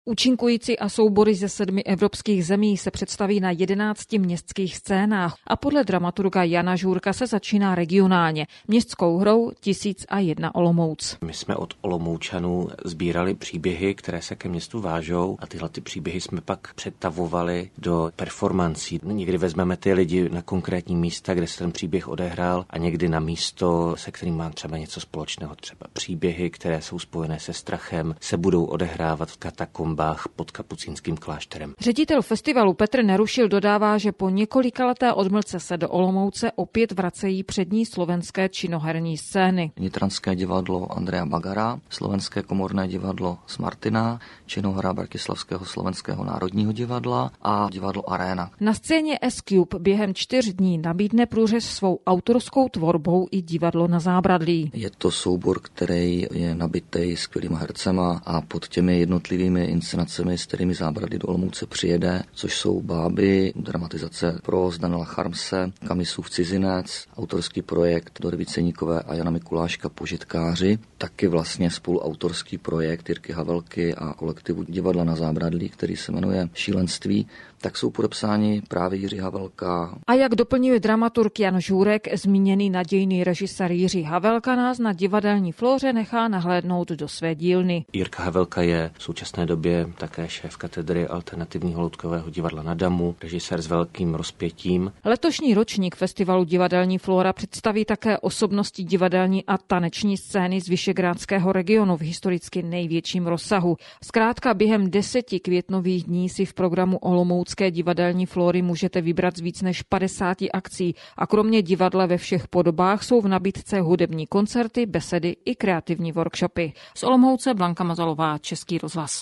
Účinkující a soubory ze 7 evropských zemí se představí na 11 městských scénách a podle dramaturga Jana Žůrka se začíná regionálně městskou hrou 1001 Olomouc. My jsme od Olomoučanů sbírali příběhy, které se ke městu vážou, a tyhle ty příběhy jsme pak přetavovali do performancí. Někdy vezmeme ty lidi na konkrétní místa, kde se ten příběh odehrál, a někdy na místo, se kterým má třeba něco společného. Třeba příběhy, které jsou spojené se strachem, se budou odehrávat v katakombách pod Kapucínským klášterem. Ředitel festivalu Petr Nerušil dodává, že po několikaleté odmlce se do Olomouce opět vracejí přední slovenské činoherní scény. Nitranské divadlo Andreja Bagara, Slovenské komorné divadlo Smartina, činohra Bratislavského slovenského národního divadla a divadlo Arena. Na scéně S-Cube během 4 dní nabídne průřez svou autorskou tvorbou i divadlo na zábradlí. Je to soubor, který je nabitej skvělýma hercema a pod těmi jednotlivými inscenacemi, s kterými zábradlí do Olomouce přijede, což jsou Báby, dramatizace pro Daniela Charmse, Kamisův cizinec, autorský projekt Dorvy Ceníkové a Jana Mikuláška Požitkáři, taky vlastně spoluautorský projekt Jirky Havelky a kolektivu Divadla na zábradlí, který se jmenuje Šílenství, tak jsou podepsáni právě Jiří Havelka. A jak doplňuje dramaturg Jan Žůrek, zmíněný nadějný režisér Jiří Havelka nás na divadelní flóře nechá nahlédnout do své dílny. Jirka Havelka je v současné době také šéf katedry alternativního loutkového divadla na Damu, režisér s velkým rozpětím. Letošní ročník festivalu Divadelní flóra představí také osobnosti divadelní a taneční scény z Vyšegrádského regionu v historicky největším rozsahu. Zkrátka během 10 květnových dní si v programu Olomoucké divadelní flóry můžete vybrat z víc než 50 akcí a kromě divadla ve všech podobách jsou v nabídce hudební koncerty, besedy i kreativní workshopy. Z Olomouce Blanka Mazalová, Český rozhlas.